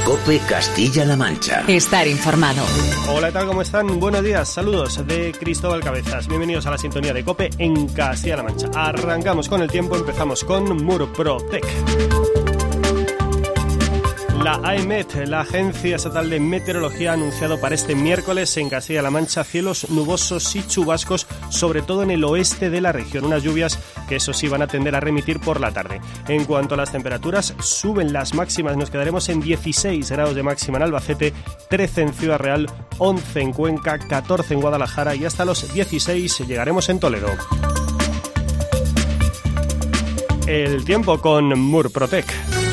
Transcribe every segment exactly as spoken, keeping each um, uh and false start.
COPE Castilla-La Mancha. Estar informado. Hola, ¿qué tal? ¿Cómo están? Buenos días, saludos de Cristóbal Cabezas. Bienvenidos a la sintonía de COPE en Castilla-La Mancha. Arrancamos con el tiempo, empezamos con Murprotec. La AEMET, la Agencia Estatal de Meteorología, ha anunciado para este miércoles en Castilla-La Mancha cielos nubosos y chubascos, sobre todo en el oeste de la región. Unas lluvias que eso sí van a tender a remitir por la tarde. En cuanto a las temperaturas, suben las máximas. Nos quedaremos en dieciséis grados de máxima en Albacete, trece en Ciudad Real, once en Cuenca, catorce en Guadalajara y hasta los dieciséis llegaremos en Toledo. El tiempo con Murprotec.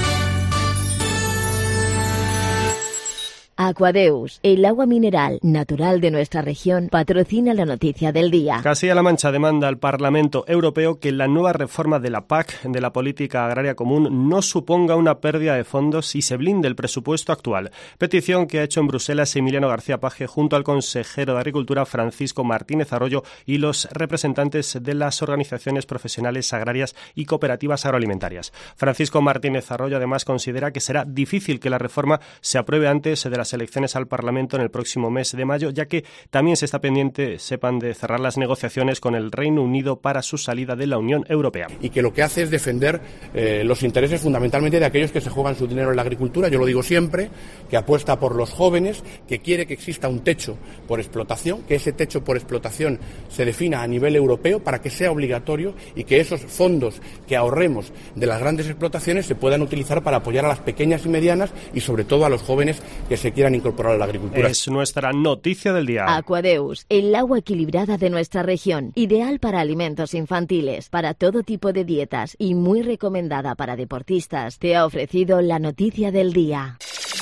Aquadeus, el agua mineral natural de nuestra región, patrocina la noticia del día. Castilla-La Mancha demanda al Parlamento Europeo que la nueva reforma de la P A C, de la Política Agraria Común, no suponga una pérdida de fondos y se blinde el presupuesto actual. Petición que ha hecho en Bruselas Emiliano García Paje junto al consejero de Agricultura Francisco Martínez Arroyo y los representantes de las organizaciones profesionales agrarias y cooperativas agroalimentarias. Francisco Martínez Arroyo además considera que será difícil que la reforma se apruebe antes de las elecciones al Parlamento en el próximo mes de mayo, ya que también se está pendiente, sepan, de cerrar las negociaciones con el Reino Unido para su salida de la Unión Europea. Y que lo que hace es defender eh, los intereses fundamentalmente de aquellos que se juegan su dinero en la agricultura. Yo lo digo siempre, que apuesta por los jóvenes, que quiere que exista un techo por explotación, que ese techo por explotación se defina a nivel europeo para que sea obligatorio y que esos fondos que ahorremos de las grandes explotaciones se puedan utilizar para apoyar a las pequeñas y medianas y sobre todo a los jóvenes que se quieran incorporar a la agricultura. Es nuestra noticia del día. Aquadeus, el agua equilibrada de nuestra región, ideal para alimentos infantiles, para todo tipo de dietas y muy recomendada para deportistas, te ha ofrecido la noticia del día.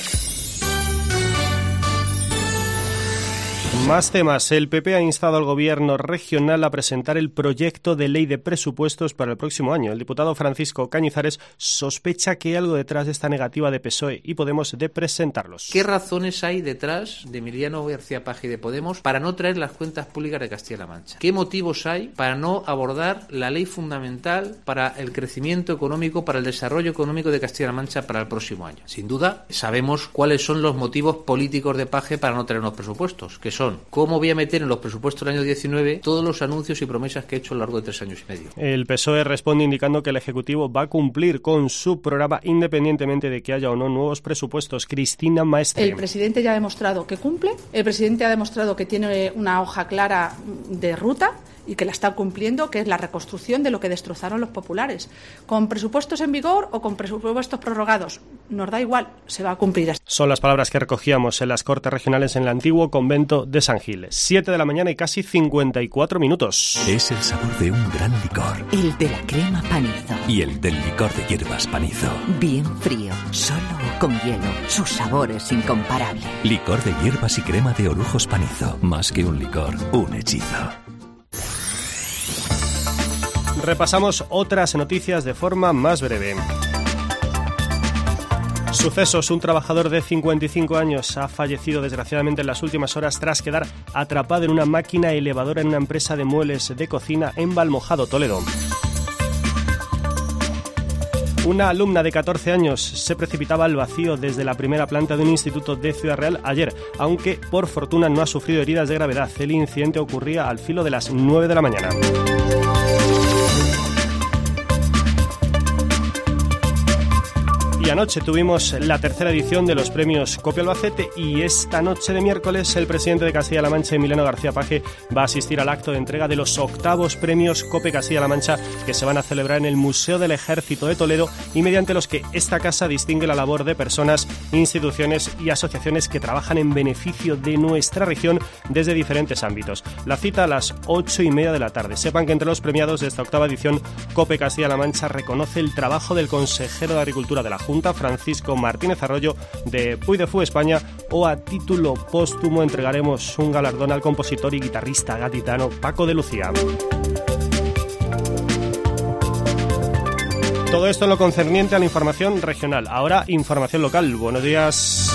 Más temas. El P P ha instado al Gobierno regional a presentar el proyecto de ley de presupuestos para el próximo año. El diputado Francisco Cañizares sospecha que hay algo detrás de esta negativa de P S O E y Podemos de presentarlos. ¿Qué razones hay detrás de Emiliano García Paje de Podemos para no traer las cuentas públicas de Castilla-La Mancha? ¿Qué motivos hay para no abordar la ley fundamental para el crecimiento económico, para el desarrollo económico de Castilla-La Mancha para el próximo año? Sin duda, sabemos cuáles son los motivos políticos de Paje para no traer unos presupuestos, que son cómo voy a meter en los presupuestos del año diecinueve todos los anuncios y promesas que he hecho a lo largo de tres años y medio. El P S O E responde indicando que el Ejecutivo va a cumplir con su programa independientemente de que haya o no nuevos presupuestos. Cristina Maestre. El presidente ya ha demostrado que cumple, el presidente ha demostrado que tiene una hoja clara de ruta y que la está cumpliendo, que es la reconstrucción de lo que destrozaron los populares. Con presupuestos en vigor o con presupuestos prorrogados, nos da igual, se va a cumplir. Son las palabras que recogíamos en las Cortes Regionales en el antiguo convento de San Gil. Siete de la mañana y casi cincuenta y cuatro minutos. Es el sabor de un gran licor. El de la crema Panizo. Y el del licor de hierbas Panizo. Bien frío, solo o con hielo. Su sabor es incomparable. Licor de hierbas y crema de Orujos Panizo. Más que un licor, un hechizo. Repasamos otras noticias de forma más breve. Sucesos. Un trabajador de cincuenta y cinco años ha fallecido desgraciadamente en las últimas horas tras quedar atrapado en una máquina elevadora en una empresa de muebles de cocina en Valmojado, Toledo. Una alumna de catorce años se precipitaba al vacío desde la primera planta de un instituto de Ciudad Real ayer, aunque por fortuna no ha sufrido heridas de gravedad. El incidente ocurría al filo de las nueve de la mañana. Y anoche tuvimos la tercera edición de los premios COPE Albacete y esta noche de miércoles el presidente de Castilla-La Mancha, Emiliano García Paje, va a asistir al acto de entrega de los octavos premios COPE Castilla-La Mancha que se van a celebrar en el Museo del Ejército de Toledo y mediante los que esta casa distingue la labor de personas, instituciones y asociaciones que trabajan en beneficio de nuestra región desde diferentes ámbitos. La cita a las ocho y media de la tarde. Sepan que entre los premiados de esta octava edición COPE Castilla-La Mancha reconoce el trabajo del consejero de Agricultura de la Junta, Francisco Martínez Arroyo, de Puy de Fú, España, o a título póstumo entregaremos un galardón al compositor y guitarrista gaditano Paco de Lucía. Todo esto en lo concerniente a la información regional. Ahora, información local. Buenos días.